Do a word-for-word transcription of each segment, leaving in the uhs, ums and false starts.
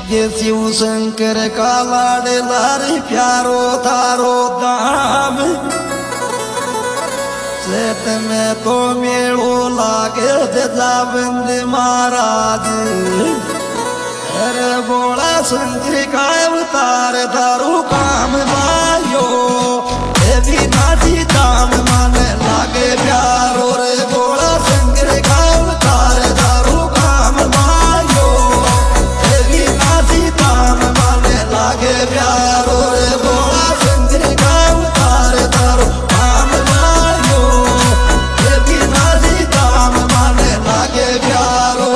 ये शिव शंकर का लाडलार प्यारो थारो दाम सेत में तो मेड़ो लागे जाबंद महाराज अरे बोला शंकर का अवतार थारो काम भाइयो ये भी नाची दाम माने लागे प्यारो रे बोला शंकर का अवतार थारो काम भाइयो ये भी नाची दाम माने लागे प्यारो रे बोला शंकर का अवतार थारो काम भाइयो ये भी नाची दाम माने लागे प्यारो।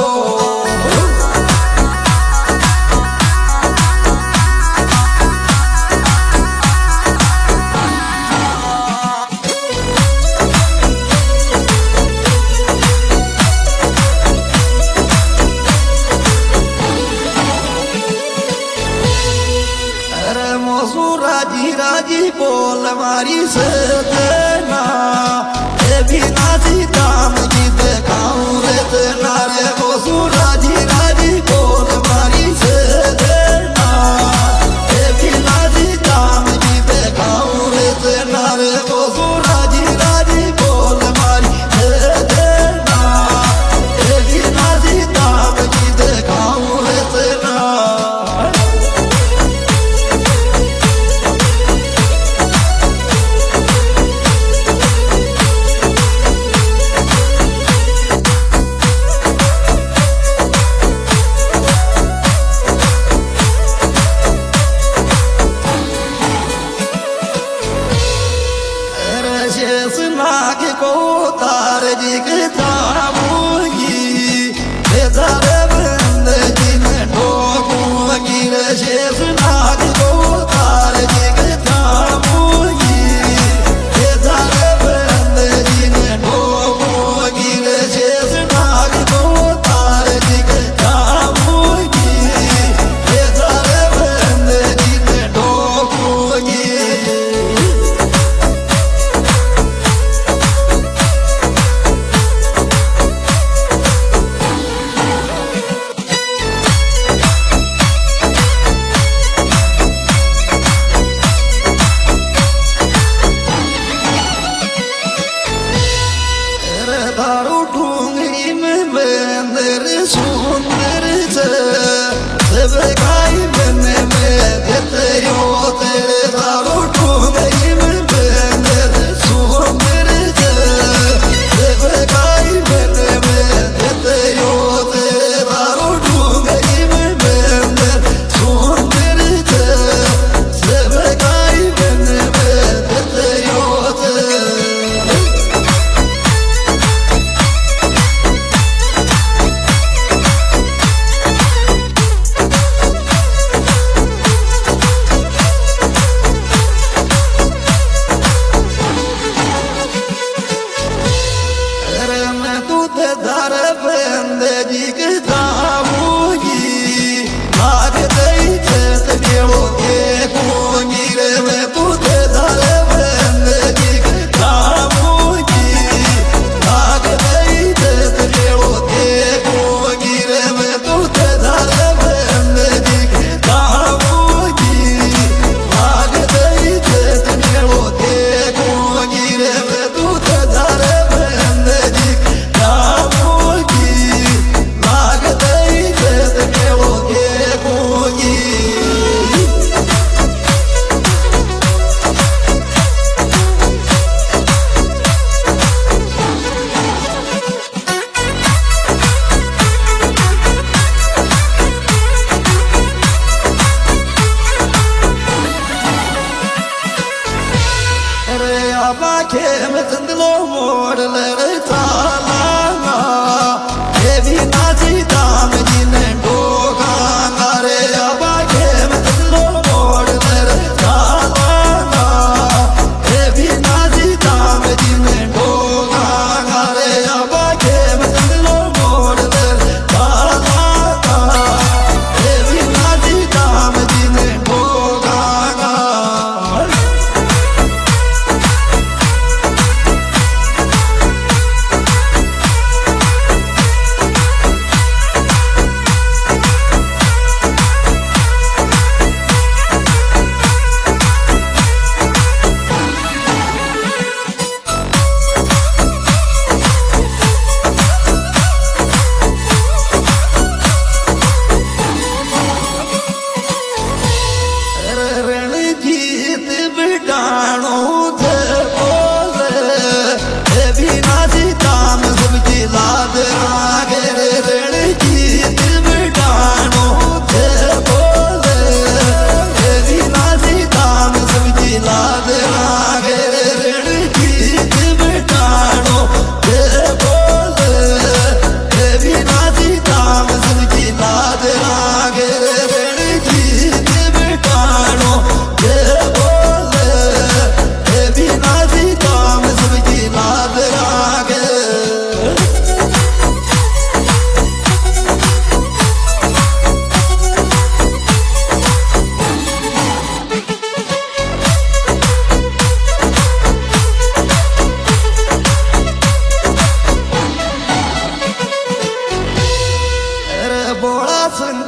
राजी राजी बोल मारी से देना ये भी नाची दाम की दिखाऊं रे देना रे बोसू राजी राजी बोल मारी से देना ये भी नाची दाम की दिखाऊं रे देना रे बोसू राजी राजी बोल मारी से देना ये भी नाची दाम की दिखाऊं रे देना। नाग को तार जी के जाऊंगी बेचारे बंद जी में ठोकूंगी रे शेष नाग को तार जी के जाऊंगी बेचारे बंद जी में ठोकूंगी रे शेष नाग को तार जी के जाऊंगी बेचारे बंद जी में ठोकूंगी। थारो ढूंढी में बंदर सुंदर से सब गाई बने में देते हो तेरे थारो ढूंढी में बंदर सुंदर से सब गाई बने में देते हो तेरे थारो ढूंढी में बंदर सुंदर से सब गाई बने में देते हो तेरे।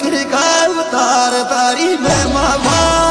संकरी का अवतार तारी महिमा